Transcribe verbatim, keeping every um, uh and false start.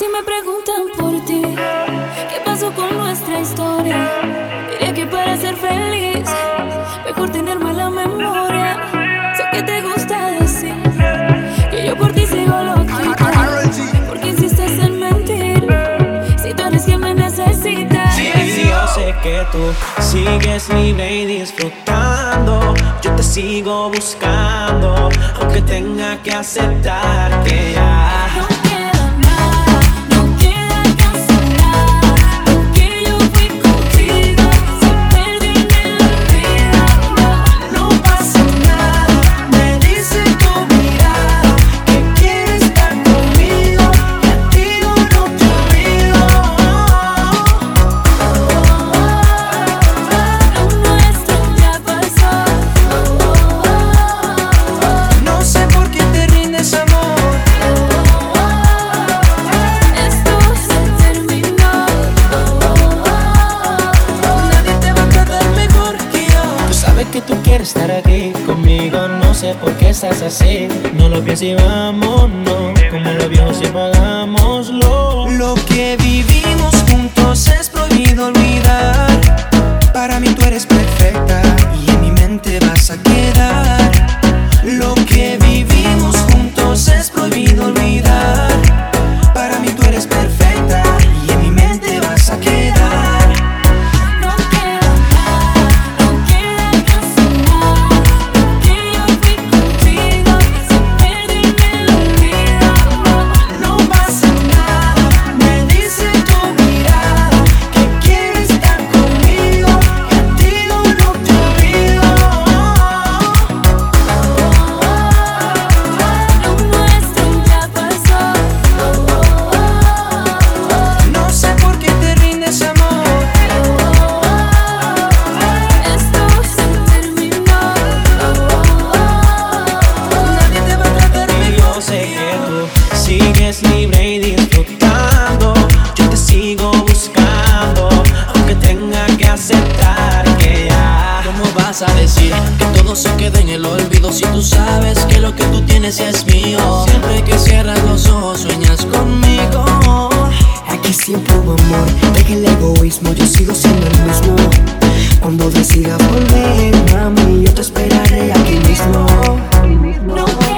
Si me preguntan por ti, ¿qué pasó con nuestra historia? Diría que para ser feliz, mejor tener mala memoria. Sé que te gusta decir que yo por ti sigo loquita, porque insistes en mentir, si tú eres quien me necesita. Sí, yo sé que tú sigues libre y disfrutando. Yo te sigo buscando, aunque tenga que aceptar que ya no queda nada, no queda casi nada. Lo que yo fui contigo se perdió en el olvido. no pasa nada. Me dice tu mirada que quieres estar conmigo, y a ti yo no te olvido. Lo nuestro ya pasó. No sé por qué te rindes, amor. Esto se terminó. Nadie te va a tratar mejor que yo. Tú sabes que tú quieres estar aquí conmigo. No sé por qué estás así. No lo pienses y vámonos. Como los viejos siempre hagámoslo. Lo que vivimos juntos es prohibido olvidar. Para mí tú eres perfecta y en mi mente vas a quedar. Lo que vivimos juntos es prohibido olvidar. Para mí tú eres perfecta y en mi mente vas a quedar. No queda nada, no queda casi nada. Lo que yo fui contigo se perdió en el olvido. No pasa nada. Me dice tu mirada que quieres estar conmigo, y a ti yo no te olvido. Lo nuestro ya pasó. No sé por qué te rindes, amor. Esto se terminó. Nadie te va a tratar mejor. Yo sé que tú sigues libre y disfrutando. Yo te sigo buscando, aunque tenga que aceptar que ya. ¿Cómo vas a decir que todo se queda en el olvido si tú sabes que lo que tú tienes es mío? Siempre que cierras los ojos sueñas conmigo. Aquí siempre hubo amor, deja el egoísmo, yo sigo siendo el mismo. Cuando decida volver, mami, yo te esperaré aquí mismo. No